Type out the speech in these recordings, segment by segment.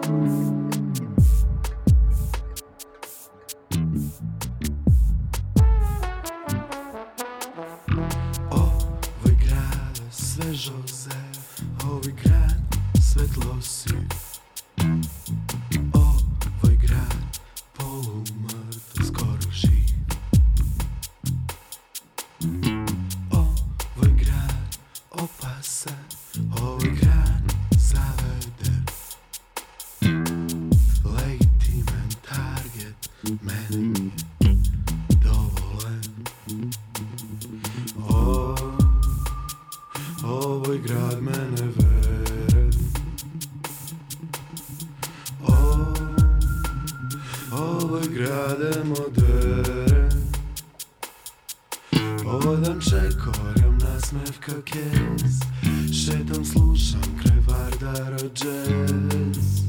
Ovaj grad svežo zev, ovaj grad svetlo siv, ovaj grad polumrtav, skoro živ. Ovaj grad opasan, ovaj grad zaveden, legitiman target, meni je dovolen. Ovaj grad mene vere, ovaj grad je modern. Hodam čekoram nasmevka kez, šetam slušam kraj Vardara jazz.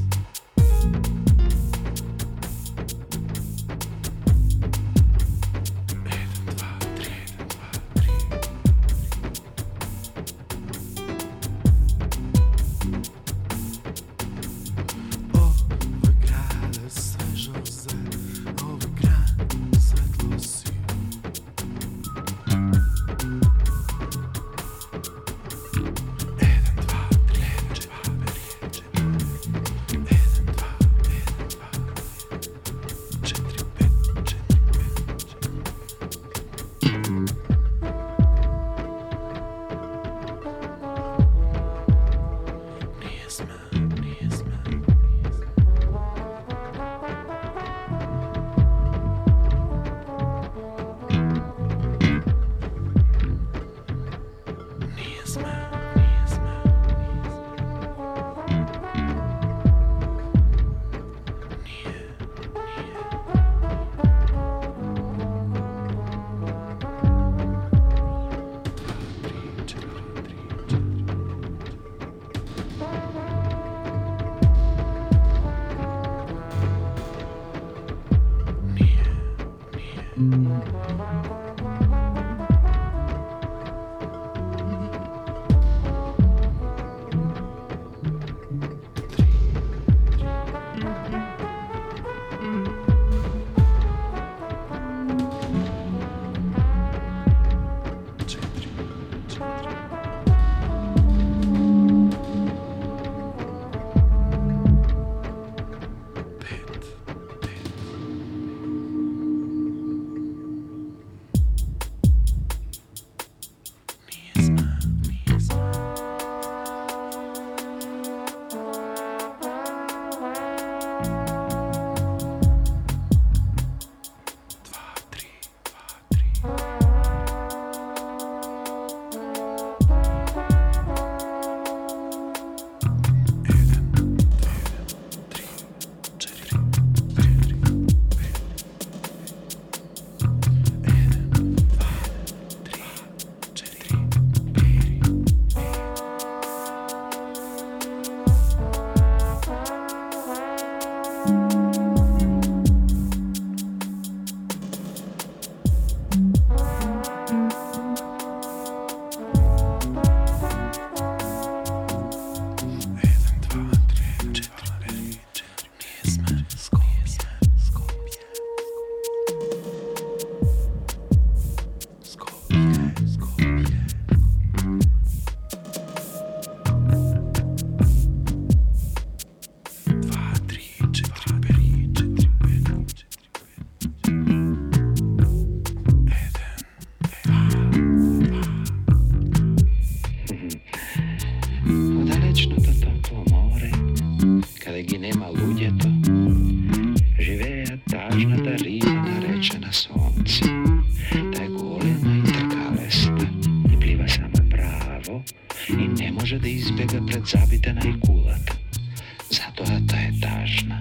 Zabitena i kulata. Zato ta je tažna.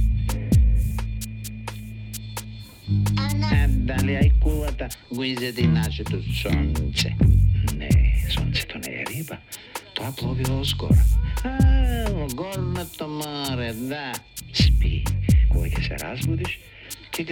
Da li aj kulata guizeti načetu sonce? Ne, sonce to ne je riba. To je plovilo skoro. Gornato more, da. Spi. Uvijek se razbudiš